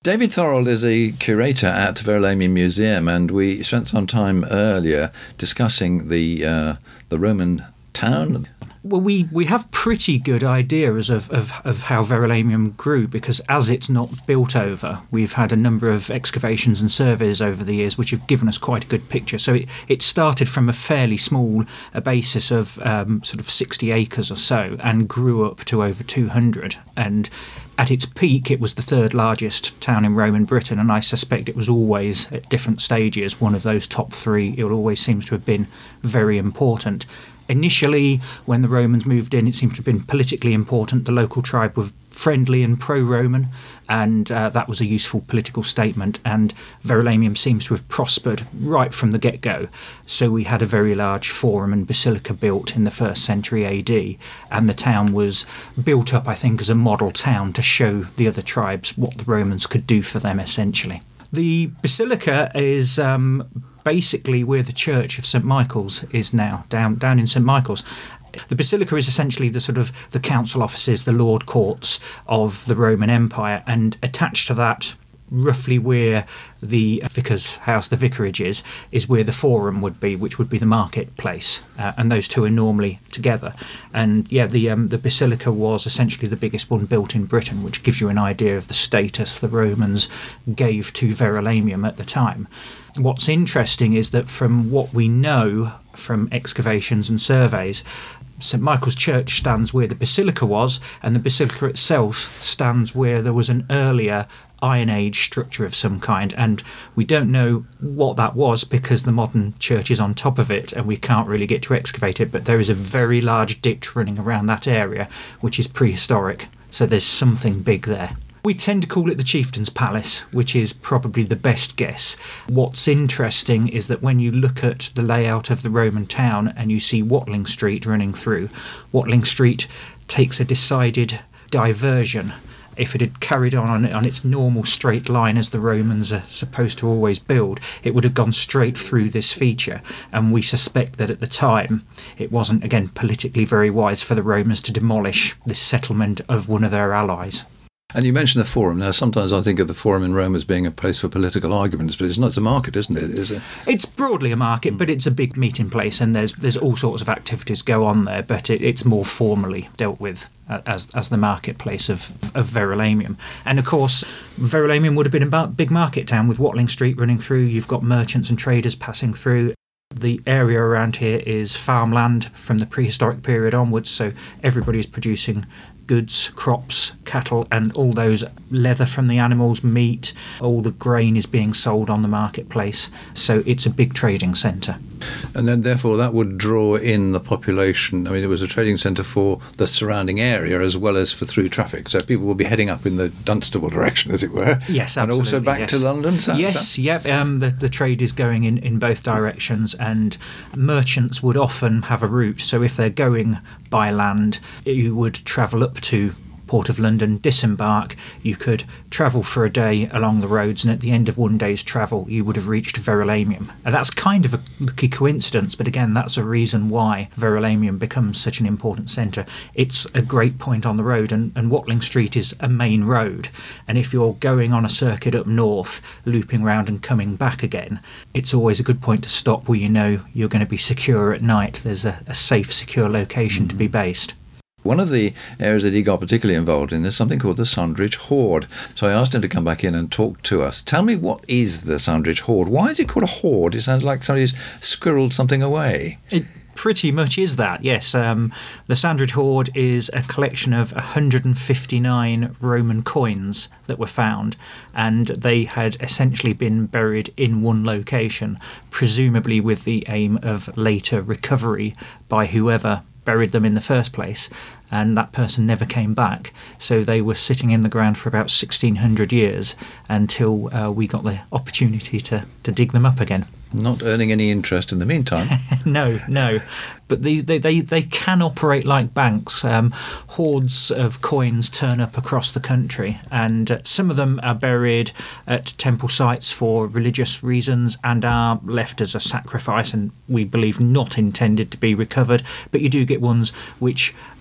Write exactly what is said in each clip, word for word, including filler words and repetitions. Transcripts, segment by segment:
David Thorold is a curator at Verulamium Museum, and we spent some time earlier discussing the uh, the Roman town. Well, we, we have pretty good ideas of, of, of how Verulamium grew, because as it's not built over, we've had a number of excavations and surveys over the years which have given us quite a good picture. So it, it started from a fairly small a basis of um, sort of sixty acres or so, and grew up to over two hundred. And at its peak, it was the third largest town in Roman Britain, and I suspect it was always, at different stages, one of those top three. It always seems to have been very important. Initially, when the Romans moved in, it seems to have been politically important. The local tribe were friendly and pro-Roman, and uh, that was a useful political statement, and Verulamium seems to have prospered right from the get-go. So we had a very large forum and basilica built in the first century A D, and the town was built up, I think, as a model town to show the other tribes what the Romans could do for them, essentially. The basilica is um, basically where the church of Saint Michael's is now, down down in Saint Michael's. The basilica is essentially the sort of the council offices, the lord courts of the Roman Empire, and attached to that, roughly where the vicar's house, the vicarage is, is where the forum would be, which would be the marketplace, uh, and those two are normally together. And yeah, the um, the basilica was essentially the biggest one built in Britain, which gives you an idea of the status the Romans gave to Verulamium at the time. What's interesting is that from what we know from excavations and surveys, Saint Michael's Church stands where the basilica was, and the basilica itself stands where there was an earlier Iron Age structure of some kind, and we don't know what that was because the modern church is on top of it and we can't really get to excavate it, but there is a very large ditch running around that area which is prehistoric, so there's something big there. We tend to call it the Chieftain's Palace, which is probably the best guess. What's interesting is that when you look at the layout of the Roman town and you see Watling Street running through, Watling Street takes a decided diversion. If it had carried on, on on its normal straight line as the Romans are supposed to always build, it would have gone straight through this feature. And we suspect that at the time it wasn't, again, politically very wise for the Romans to demolish this settlement of one of their allies. And you mentioned the forum. Now, sometimes I think of the forum in Rome as being a place for political arguments, but it's not. It's a market, isn't it? Is it? It's broadly a market, mm. but it's a big meeting place, and there's there's all sorts of activities go on there, but it, it's more formally dealt with as as the marketplace of, of Verulamium. And, of course, Verulamium would have been a big market town with Watling Street running through. You've got merchants and traders passing through. The area around here is farmland from the prehistoric period onwards, so everybody's producing goods, crops, cattle, and all those leather from the animals, meat, all the grain is being sold on the marketplace. So it's a big trading centre. And then therefore that would draw in the population. I mean, it was a trading centre for the surrounding area as well as for through traffic. So people will be heading up in the Dunstable direction, as it were. Yes, absolutely. And also back yes. to London? So, yes, so? yep. Um, the, the trade is going in, in both directions, and merchants would often have a route. So if they're going by land, you would travel up to Port of London, disembark, you could travel for a day along the roads, and at the end of one day's travel you would have reached Verulamium. And that's kind of a lucky coincidence, but again, that's a reason why Verulamium becomes such an important centre. It's a great point on the road, and, and Watling Street is a main road, and if you're going on a circuit up north, looping round and coming back again, it's always a good point to stop where you know you're going to be secure at night. There's a, a safe, secure location mm. to be based. One of the areas that he got particularly involved in is something called the Sundridge Hoard. So I asked him to come back in and talk to us. Tell me, what is the Sundridge Hoard? Why is it called a hoard? It sounds like somebody's squirreled something away. It pretty much is that, yes. Um, the Sundridge Hoard is a collection of one hundred fifty-nine Roman coins that were found, and they had essentially been buried in one location, presumably with the aim of later recovery by whoever buried them in the first place, and that person never came back. So they were sitting in the ground for about sixteen hundred years until uh, we got the opportunity to, to dig them up again. Not earning any interest in the meantime. no, no. But they, they, they, they can operate like banks. Um, hoards of coins turn up across the country, and uh, some of them are buried at temple sites for religious reasons and are left as a sacrifice, and we believe not intended to be recovered. But you do get ones which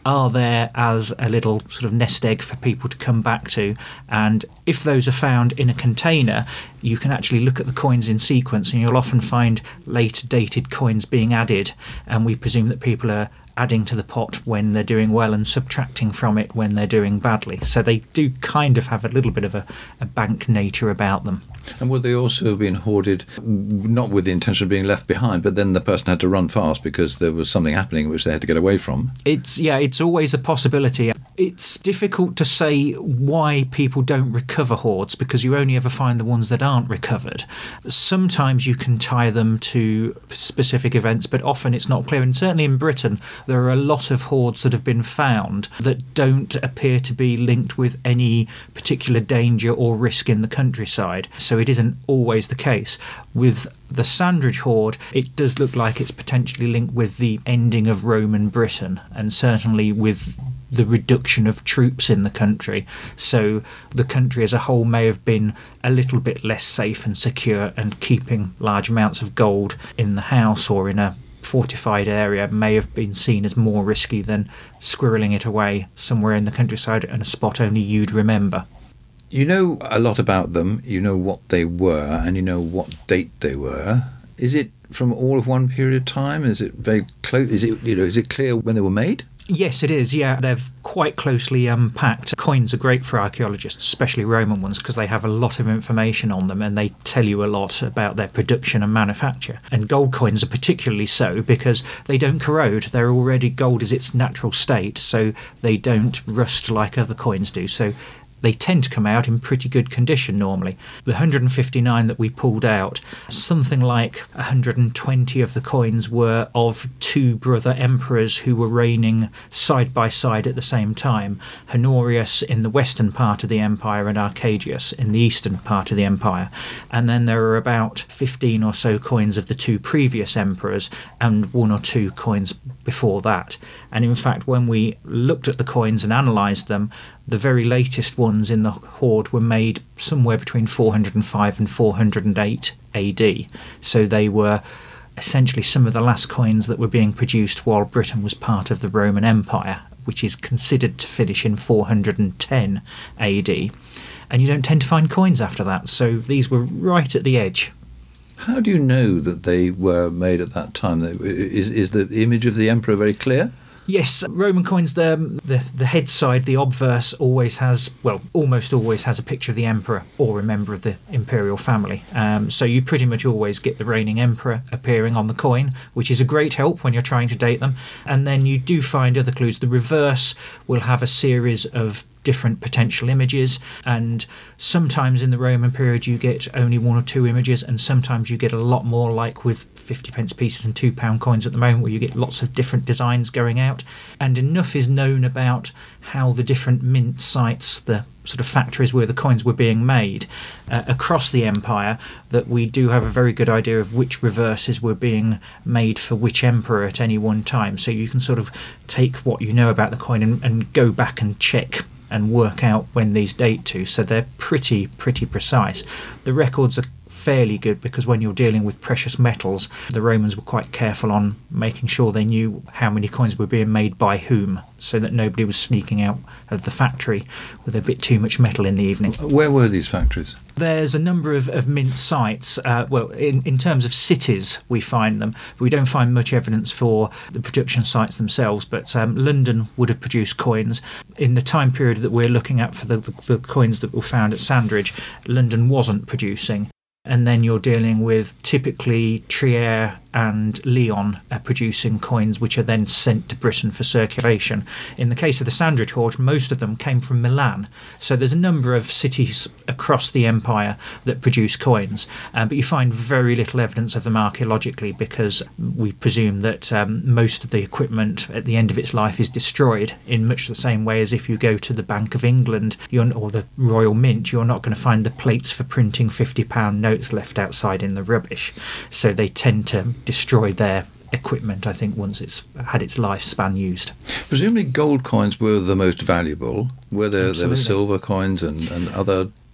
are there as a little sort of nest egg for people to come back to. And if those are found in a container, you can actually look at the coins in sequence, and you'll often find later dated coins being added. And we presume that people are adding to the pot when they're doing well and subtracting from it when they're doing badly. So they do kind of have a little bit of a, a bank nature about them. And would they also have been hoarded, not with the intention of being left behind, but then the person had to run fast because there was something happening which they had to get away from? It's yeah, it's always a possibility. It's difficult to say why people don't recover hoards, because you only ever find the ones that aren't recovered. Sometimes you can tie them to specific events, but often it's not clear. And certainly in Britain, there are a lot of hoards that have been found that don't appear to be linked with any particular danger or risk in the countryside. So it isn't always the case. With the Sandridge hoard, it does look like it's potentially linked with the ending of Roman Britain, and certainly with the reduction of troops in the country. So the country as a whole may have been a little bit less safe and secure, and keeping large amounts of gold in the house or in a fortified area may have been seen as more risky than squirreling it away somewhere in the countryside in a spot only you'd remember. You know a lot about them, you know what they were, and you know what date they were. Is it from all of one period of time? Is it very close? Is it, you know, is it clear when they were made? Yes, it is, yeah. They're quite closely unpacked. Coins are great for archaeologists, especially Roman ones, because they have a lot of information on them and they tell you a lot about their production and manufacture. And gold coins are particularly so because they don't corrode. They're already, gold is its natural state, so they don't rust like other coins do. So they tend to come out in pretty good condition normally. The one hundred fifty-nine that we pulled out, something like one hundred twenty of the coins were of two brother emperors who were reigning side by side at the same time, Honorius in the western part of the empire and Arcadius in the eastern part of the empire. And then there are about fifteen or so coins of the two previous emperors and one or two coins before that. And in fact, when we looked at the coins and analysed them, the very latest ones in the hoard were made somewhere between four hundred five and four hundred eight A D. So they were essentially some of the last coins that were being produced while Britain was part of the Roman Empire, which is considered to finish in four hundred ten A D. And you don't tend to find coins after that, so these were right at the edge. How do you know that they were made at that time? Is, is the image of the emperor very clear? Yes, Roman coins, the, the the head side, the obverse, always has, well, almost always has a picture of the emperor or a member of the imperial family. Um, so you pretty much always get the reigning emperor appearing on the coin, which is a great help when you're trying to date them. And then you do find other clues. The reverse will have a series of different potential images, and sometimes in the Roman period you get only one or two images, and sometimes you get a lot more, like with fifty pence pieces and two pound coins at the moment, where you get lots of different designs going out. And enough is known about how the different mint sites, the sort of factories where the coins were being made uh, across the empire, that we do have a very good idea of which reverses were being made for which emperor at any one time. So you can sort of take what you know about the coin and, and go back and check and work out when these date to. So they're pretty, pretty precise. The records are fairly good because when you're dealing with precious metals, the Romans were quite careful on making sure they knew how many coins were being made by whom, so that nobody was sneaking out of the factory with a bit too much metal in the evening. Where were these factories? There's a number of, of mint sites. Uh, well, in, in terms of cities, we find them. We don't find much evidence for the production sites themselves, but um, London would have produced coins. In the time period that we're looking at for the, the, the coins that were found at Sandridge, London wasn't producing. And then you're dealing with typically Trier and Lyon are producing coins which are then sent to Britain for circulation. In the case of the Sandridge hoard, most of them came from Milan. So there's a number of cities across the empire that produce coins, um, but you find very little evidence of them archaeologically because we presume that um, most of the equipment at the end of its life is destroyed, in much the same way as if you go to the Bank of England you're, or the Royal Mint, you're not going to find the plates for printing fifty pound notes left outside in the rubbish. So they tend to destroy their equipment, I think, once it's had its lifespan used. Presumably gold coins were the most valuable. Were there, there were silver coins and, and other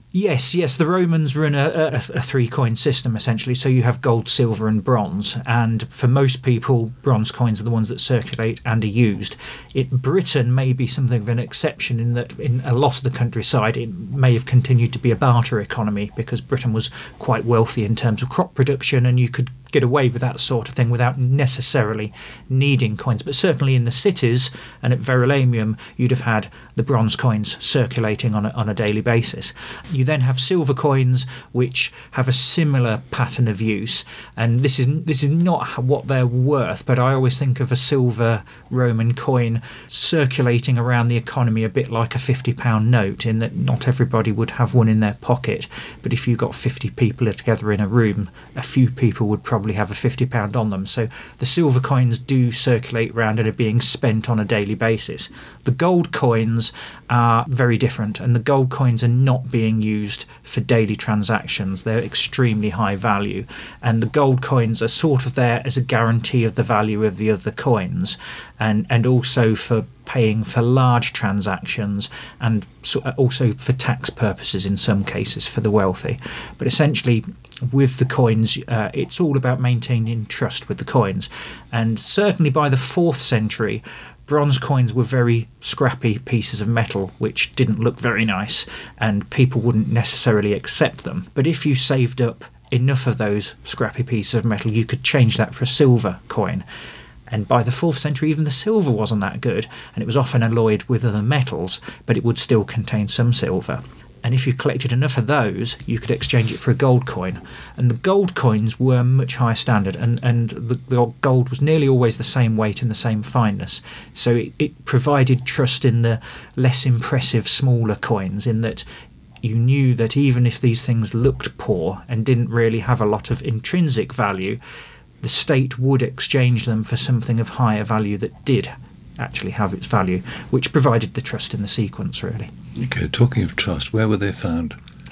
Yes, yes. The Romans run a, a, a three-coin system, essentially. So you have gold, silver and bronze. And for most people, bronze coins are the ones that circulate and are used. It, Britain may be something of an exception in that in a lot of the countryside it may have continued to be a barter economy because Britain was quite wealthy in terms of crop production, and you could get away with that sort of thing without necessarily needing coins. But certainly in the cities and at Verulamium, you'd have had the bronze coins circulating on a, on a daily basis. You then have silver coins, which have a similar pattern of use, and this is this is not what they're worth, but I always think of a silver Roman coin circulating around the economy a bit like a fifty pound note, in that not everybody would have one in their pocket, but if you got fifty people together in a room, a few people would probably probably have a fifty pound on them. So the silver coins do circulate around and are being spent on a daily basis. The gold coins are very different, and the gold coins are not being used for daily transactions. They're extremely high value, and the gold coins are sort of there as a guarantee of the value of the other coins, and and also for paying for large transactions, and so also for tax purposes in some cases for the wealthy. But essentially with the coins, uh, it's all about maintaining trust with the coins. And certainly by the fourth century, bronze coins were very scrappy pieces of metal which didn't look very nice, and people wouldn't necessarily accept them. But if you saved up enough of those scrappy pieces of metal, you could change that for a silver coin. And by the fourth century, even the silver wasn't that good, and it was often alloyed with other metals, but it would still contain some silver. And if you collected enough of those, you could exchange it for a gold coin. And the gold coins were much higher standard, and, and the, the gold was nearly always the same weight and the same fineness. So it, it provided trust in the less impressive, smaller coins, in that you knew that even if these things looked poor and didn't really have a lot of intrinsic value, the state would exchange them for something of higher value that did actually have its value, which provided the trust in the sequence, really. Okay, talking of trust, where were they found?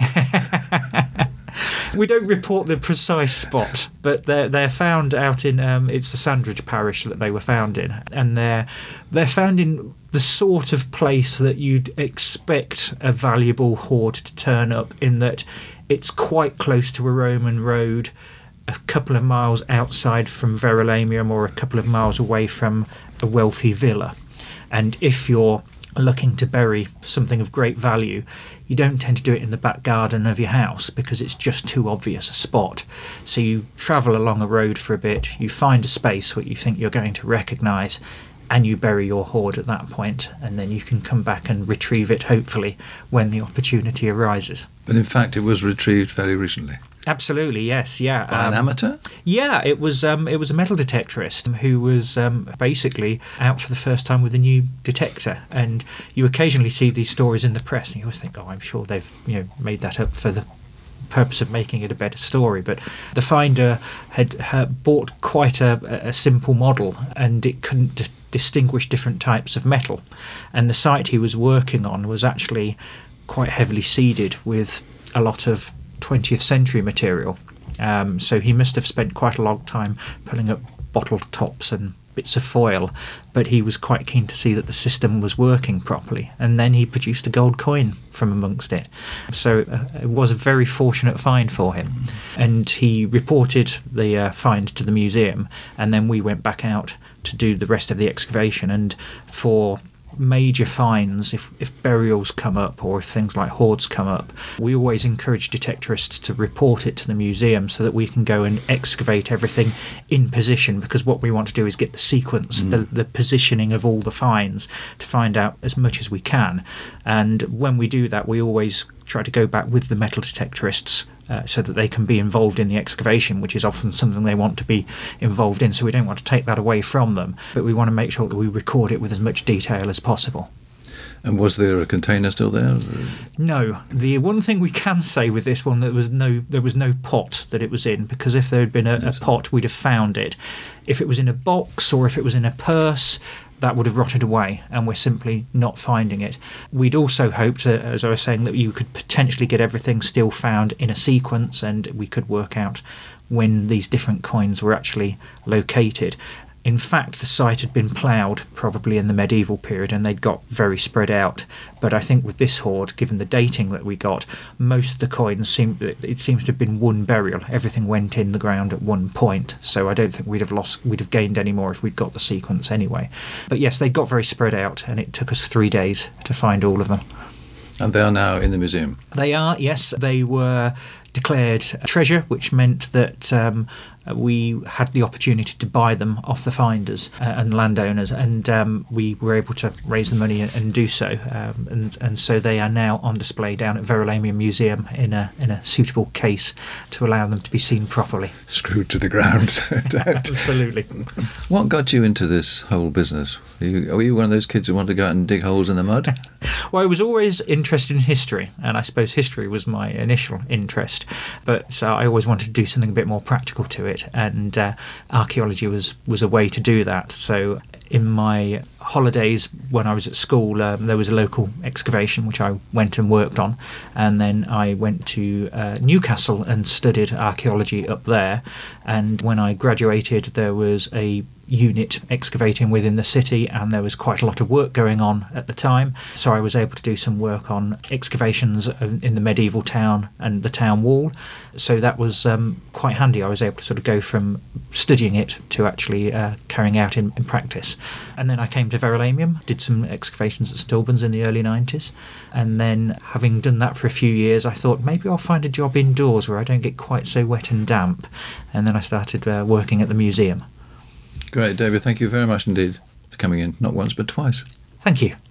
We don't report the precise spot, but they're they're found out in um, it's the Sandridge parish that they were found in, and they're they're found in the sort of place that you'd expect a valuable hoard to turn up, in that it's quite close to a Roman road, a couple of miles outside from Verulamium, or a couple of miles away from a wealthy villa. And if you're looking to bury something of great value, you don't tend to do it in the back garden of your house because it's just too obvious a spot. So you travel along a road for a bit, you find a space what you think you're going to recognise, and you bury your hoard at that point, and then you can come back and retrieve it, hopefully, when the opportunity arises. But in fact, it was retrieved fairly recently. Absolutely, yes, yeah. By um, an amateur? Yeah, it was um, it was a metal detectorist who was um, basically out for the first time with a new detector. And you occasionally see these stories in the press, and you always think, oh, I'm sure they've you know made that up for the purpose of making it a better story. But the finder had, had bought quite a, a simple model, and it couldn't d- distinguish different types of metal. And the site he was working on was actually quite heavily seeded with a lot of twentieth century material, um, so he must have spent quite a long time pulling up bottle tops and bits of foil, but he was quite keen to see that the system was working properly, and then he produced a gold coin from amongst it. So uh, it was a very fortunate find for him, and he reported the uh, find to the museum, and then we went back out to do the rest of the excavation. And for major finds, if, if burials come up or if things like hoards come up, we always encourage detectorists to report it to the museum so that we can go and excavate everything in position, because what we want to do is get the sequence, mm. the, the positioning of all the finds to find out as much as we can. And when we do that, we always try to go back with the metal detectorists uh, so that they can be involved in the excavation, which is often something they want to be involved in. So we don't want to take that away from them, but we want to make sure that we record it with as much detail as possible. And was there a container still there? No. The one thing we can say with this one, there was no there was no pot that it was in, because if there had been a, a pot, we'd have found it. If it was in a box or if it was in a purse, that would have rotted away, and we're simply not finding it. We'd also hoped, uh, as I was saying, that you could potentially get everything still found in a sequence, and we could work out when these different coins were actually located. In fact, the site had been ploughed probably in the medieval period, and they'd got very spread out. But I think with this hoard, given the dating that we got, most of the coins seem it seems to have been one burial. Everything went in the ground at one point, so I don't think we'd have lost, we'd have gained any more if we'd got the sequence anyway. But yes, they got very spread out, and it took us three days to find all of them. And they are now in the museum. They are, yes. They were declared a treasure, which meant that um, we had the opportunity to buy them off the finders uh, and landowners, and um, we were able to raise the money and, and do so. Um, and, and so they are now on display down at Verulamium Museum in a in a suitable case to allow them to be seen properly. Screwed to the ground. Absolutely. What got you into this whole business? Are you, are you one of those kids who want to go out and dig holes in the mud? Well, I was always interested in history, and I suppose history was my initial interest. But uh, I always wanted to do something a bit more practical to it, and uh, archaeology was, was a way to do that. So in my holidays when I was at school, um, there was a local excavation which I went and worked on, and then I went to uh, Newcastle and studied archaeology up there. And when I graduated, there was a unit excavating within the city, and there was quite a lot of work going on at the time, so I was able to do some work on excavations in the medieval town and the town wall. So that was um, quite handy. I was able to sort of go from studying it to actually uh, carrying out in, in practice. And then I came to Verulamium, did some excavations at Stillbans in the early nineties, and then having done that for a few years, I thought maybe I'll find a job indoors where I don't get quite so wet and damp, and then I started uh, working at the museum. Great, David. Thank you very much indeed for coming in, not once but twice. Thank you.